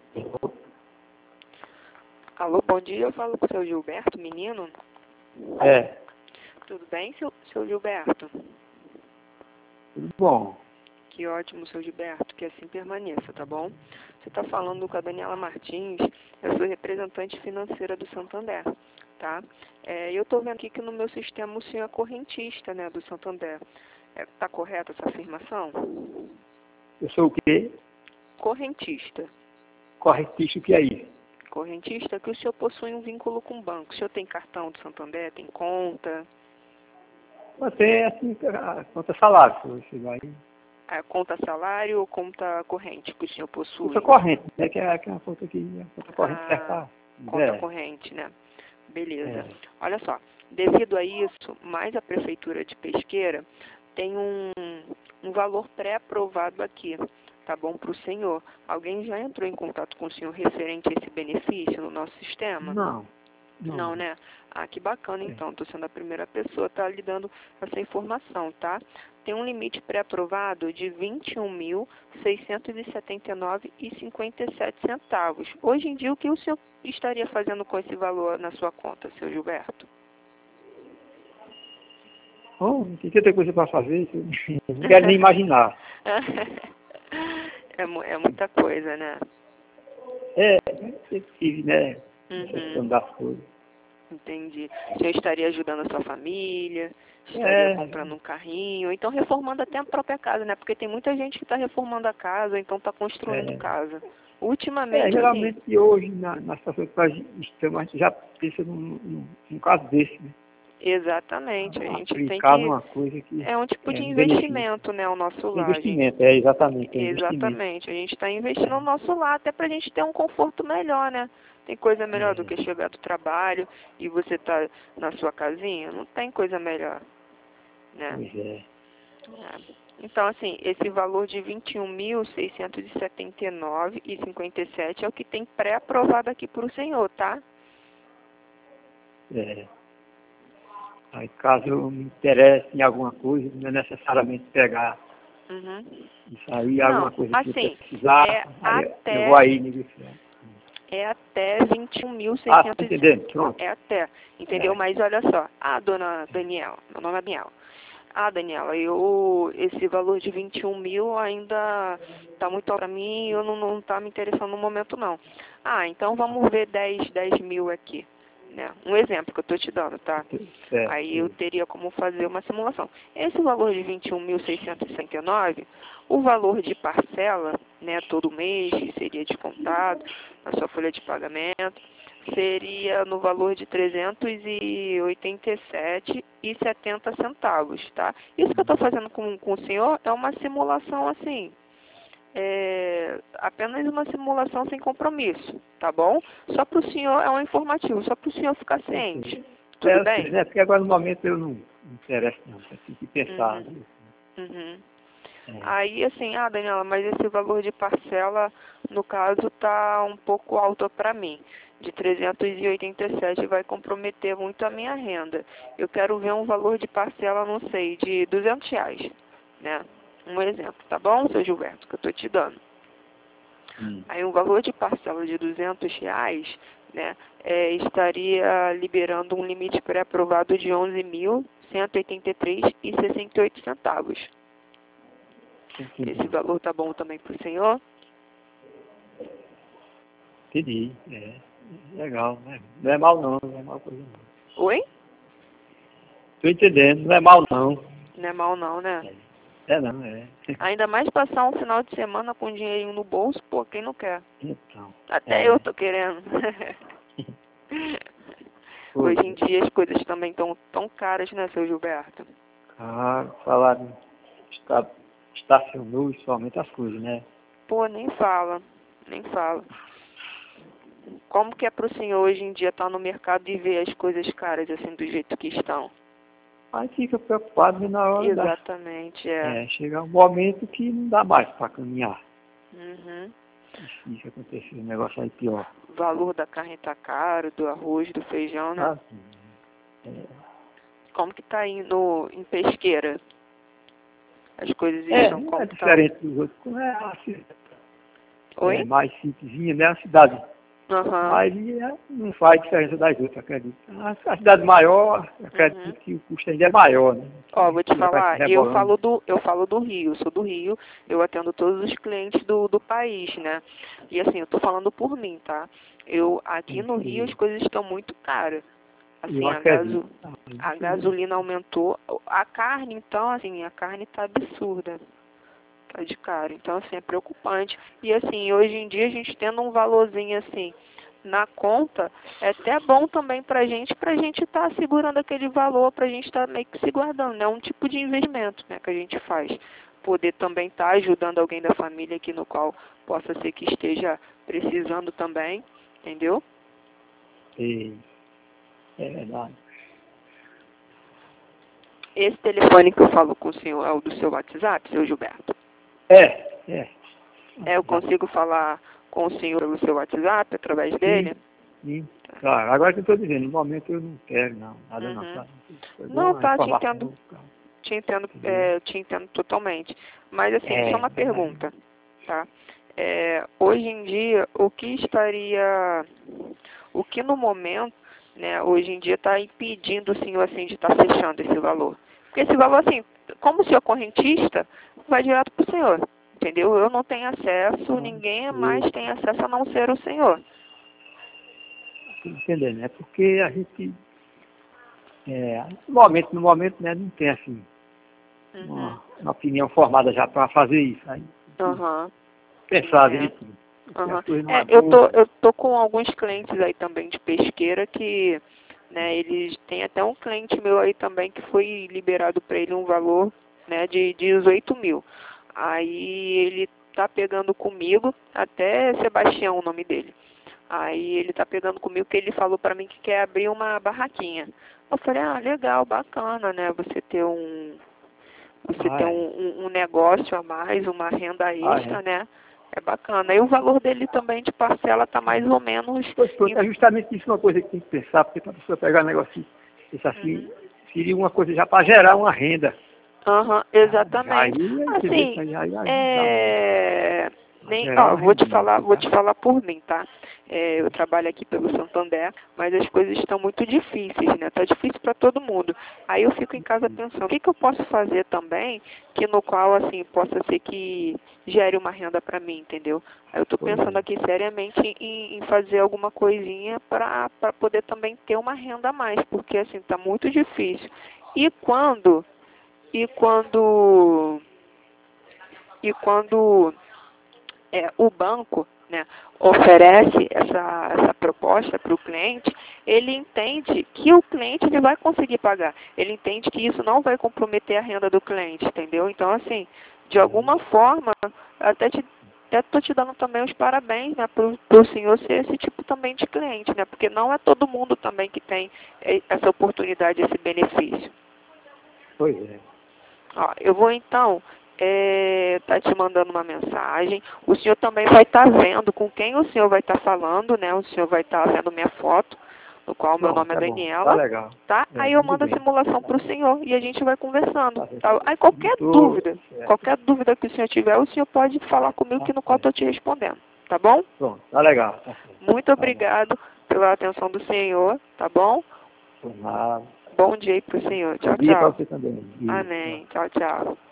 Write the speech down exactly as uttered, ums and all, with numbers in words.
Alô, bom dia, eu falo com o seu Gilberto, menino. É, Tudo bem, seu, seu Gilberto? tudo bom. Que ótimo, seu Gilberto, que assim permaneça, tá bom? Você está falando com a Daniela Martins, eu sou representante financeira do Santander, tá? É, eu estou vendo aqui que no meu sistema o senhor é correntista, né, do Santander. É, tá correta essa afirmação? Eu sou o quê? Correntista. Correntista, o que é isso? Correntista é que o senhor possui um vínculo com o banco. O senhor tem cartão do Santander, tem conta? Você é assim, a conta salário, se eu chegar aí. É, conta salário ou conta corrente que o senhor possui? Conta corrente, né? Que é, que é uma conta que a conta corrente serve Ah, para... conta É, corrente, né? Beleza. é. Olha só, devido a isso, mais a Prefeitura de Pesqueira tem um, um valor pré-aprovado aqui, tá bom, para o senhor. Alguém já entrou em contato com o senhor referente a esse benefício no nosso sistema? Não, não. Não, né? Ah, que bacana, É. então. Estou sendo a primeira pessoa a estar lhe dando essa informação, tá? Tem um limite pré-aprovado de vinte e um mil, seiscentos e setenta e nove reais e cinquenta e sete centavos. Hoje em dia, o que o senhor estaria fazendo com esse valor na sua conta, seu Gilberto? Bom, tem tanta coisa para fazer, que eu não quero nem imaginar. é, mu- é muita coisa, né? É, é possível, né? Essa questão Uhum, das coisas. entendi. O senhor estaria ajudando a sua família, estaria É, comprando um carrinho, ou então reformando até a própria casa, né? Porque tem muita gente que está reformando a casa, ou então está construindo é. casa. É, Ultimamente, assim, geralmente hoje, na, na situação que nós estamos, a gente já pensa num, num, num caso desse, né? exatamente, a gente tem Aplicar que... numa coisa que É um tipo é de um benefício. investimento, né, o nosso lar, gente. Investimento, é exatamente, é investimento. Exatamente, a gente está investindo no nosso lar, até para a gente ter um conforto melhor, né? Tem coisa melhor do É, que chegar do trabalho e você tá na sua casinha? Não tem coisa melhor, né? pois é. É. Então, assim, esse valor de vinte e um mil, seiscentos e setenta e nove reais e cinquenta e sete é o que tem pré-aprovado aqui para o senhor, tá? É. Aí caso eu me interesse em alguma coisa, não é necessariamente pegar Uhum. isso aí, Não, alguma coisa que eu assim, precisar, é aí eu eu vou até, aí negociar. é até vinte e um mil Ah, tá seiscentos. entendendo? Pronto. É até, entendeu? É. Mas olha só, ah, dona Daniela, meu nome é Daniela. Ah, Daniela, eu, esse valor de vinte e um mil ainda tá muito alto para mim e eu não, não tá me interessando no momento, não. Ah, então vamos ver dez dez mil aqui, né? Um exemplo que eu tô te dando, tá? Aí eu Certo. teria como fazer uma simulação. Esse valor de vinte e um mil seiscentos e sessenta e nove, o valor de parcela, né, todo mês, que seria descontado na sua folha de pagamento, seria no valor de trezentos e oitenta e sete reais e setenta centavos, tá? Isso que eu estou fazendo com, com o senhor é uma simulação assim, é apenas uma simulação sem compromisso, tá bom? Só para o senhor, é um informativo, só para o senhor ficar ciente. É, Tudo eu sei, bem? né? Porque agora no momento eu não me interesso não, eu tenho que pensar. Uhum, uhum. É. Aí, assim, ah, Daniela, mas esse valor de parcela, no caso, tá um pouco alto para mim. De trezentos e oitenta e sete vai comprometer muito a minha renda. Eu quero ver um valor de parcela, não sei, de duzentos reais, né? Um exemplo, tá bom, seu Gilberto, que eu tô te dando. Hum. Aí um valor de parcela de duzentos reais, né, é, estaria liberando um limite pré-aprovado de onze mil cento e oitenta e três reais e sessenta e oito centavos. Esse Entendi. valor tá bom também para o senhor? Entendi. É. Legal, né? Não é mal não, não é mal coisa não. Oi? Tô entendendo, não é mal não. Não é mal não, né? É, é não, é. Ainda mais passar um final de semana com dinheirinho no bolso, pô, quem não quer? Então, Até eu é. tô querendo. Pois Hoje em é. dia as coisas também estão tão caras, né, seu Gilberto? Ah, falaram, está, estacionou somente as coisas, né? Pô, nem fala, nem fala. Como que é pro senhor hoje em dia estar no mercado e ver as coisas caras assim do jeito que estão? Aí fica preocupado na hora da... Exatamente, é. É, chega um momento que não dá mais para caminhar. Uhum. Difícil acontecer um negócio aí pior. O valor da carne tá caro, do arroz, do feijão, né? Ah, sim. É, Como que tá indo em Pesqueira? As coisas é, estão não é como estão? diferente dos outros. Como é assim, Oi? é mais simplesinha, né? A cidade. Aham. Mas é, não faz diferença das outras, acredito. A, a cidade maior, acredito Uhum. que o custo ainda é maior, né? Ó, vou te Que vai se falar, eu rebolando. falo do, eu falo do Rio, eu sou do Rio, eu atendo todos os clientes do, do país, né? E assim, eu tô falando por mim, tá? Eu, aqui no Rio as coisas estão muito caras. Eu Assim, a, acredito. gaso, Ah, a isso mesmo. gasolina aumentou, a carne, então, assim, a carne tá absurda, tá de cara. Então, assim, é preocupante. E assim, hoje em dia a gente tendo um valorzinho assim na conta, é até bom também pra gente, pra gente estar segurando aquele valor, pra gente estar meio que se guardando, né? Um tipo de investimento, né, que a gente faz. Poder também estar ajudando alguém da família aqui no qual possa ser que esteja precisando também, entendeu? E, é verdade. Esse telefone que eu falo com o senhor é o do seu WhatsApp, seu Gilberto? É, é. É, eu consigo falar com o senhor pelo seu WhatsApp, através dele? Sim, sim. Claro, agora que eu estou dizendo, no momento eu não quero, não, nada não, Uhum. tá? Foi Não, bom a tá, te entendo, informação, tá? te entendo, Entendeu? é, te entendo totalmente. Mas assim, só É, uma mas, pergunta, tá? É, hoje em dia, o que estaria, o que no momento, né, hoje em dia está impedindo o senhor assim de estar fechando esse valor? Porque esse valor, assim, como o senhor é correntista, vai direto para o senhor, entendeu? Eu não tenho acesso, ninguém mais eu tem acesso a não ser o senhor. estou entendendo, é porque a gente, é, no momento, no momento, né, não tem assim, Uhum. uma, uma opinião formada já para fazer isso. Aí, Aham. pensar Entendo. direitinho. Porque Aham. as coisas não é É, eu boa. tô, eu tô com alguns clientes aí também de pesqueira que, né, eles tem até um cliente meu aí também que foi liberado para ele um valor, né, de dezoito mil. Aí ele tá pegando comigo, até Sebastião o nome dele. Aí ele tá pegando comigo que ele falou para mim que quer abrir uma barraquinha. Eu falei, ah, legal, bacana, né, você ter um, você Ah, ter um, é. um, um negócio a mais, uma renda Ah, extra, é. né? É bacana. E o valor dele também de parcela está mais ou menos... Pois pronto, Em... é justamente isso uma coisa que tem que pensar, porque para a pessoa pegar um negócio isso assim, Uhum. seria uma coisa já para gerar uma renda. Aham, Já, já exatamente. aí, entendeu? Assim, Já, já, já bom. é... Para Nem, gerar ó, uma vou te rendinha. falar, vou Tá? te falar por mim, tá? É, eu trabalho aqui pelo Santander, mas as coisas estão muito difíceis, né? Tá difícil para todo mundo. Aí eu fico em casa pensando, o que, que eu posso fazer também, que no qual assim possa ser que gere uma renda para mim, entendeu? Aí eu tô Pois pensando é. aqui seriamente em, em fazer alguma coisinha para para poder também ter uma renda a mais, porque assim tá muito difícil. E quando e quando e quando é, o banco, né, oferece essa, essa proposta para o cliente, ele entende que o cliente ele vai conseguir pagar. Ele entende que isso não vai comprometer a renda do cliente, entendeu? Então, assim, de alguma forma, até te até estou te dando também os parabéns, né, para o senhor ser esse tipo também de cliente, né, porque não é todo mundo também que tem eh, essa oportunidade, esse benefício. Pois é. Ó, eu vou então estar te mandando uma mensagem. O senhor também vai estar vendo com quem o senhor vai estar falando, né? O senhor vai estar vendo minha foto, no qual meu nome Pronto, é é bom. Tá Daniela, legal. tá? É, Aí eu tudo mando a bem. simulação Tá para o bom. senhor e a gente vai conversando, Tá bem. tá? Aí Eu qualquer tô... dúvida, Certo. qualquer dúvida que o senhor tiver, o senhor pode falar comigo Tá que no qual certo. estou te respondendo, tá bom? Pronto, tá legal. Tá certo. Muito Tá bom. obrigado pela atenção do senhor, tá bom? Por nada. Bom dia aí para o senhor. Bom Tchau, dia para tchau. você também. Isso. Amém. Tchau, tchau.